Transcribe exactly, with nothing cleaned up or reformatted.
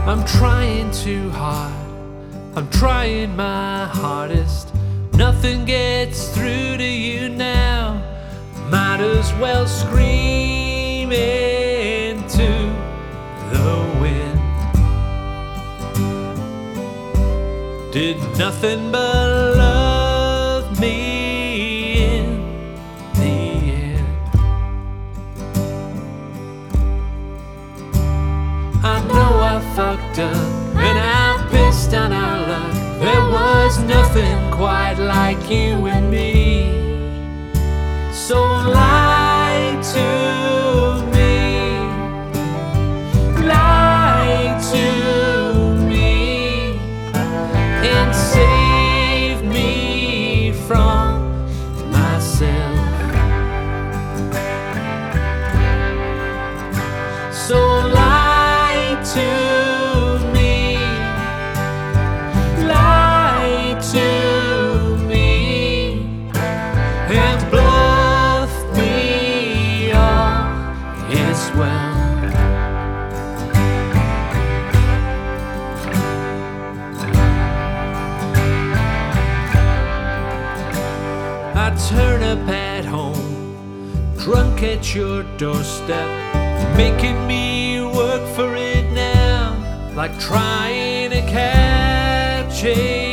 I'm trying too hard, I'm trying my hardest. Nothing gets through to you now. Might as well scream into the wind. Did nothing but love me in the end. I know I fucked up and I pissed on our luck. There was nothing quite like you and me. So lie to me, lie to me, and save me from myself. So lie to me, lie to me, and bluff me off as well. I turn up at home, drunk at your doorstep, making me work for it now, like trying to catch a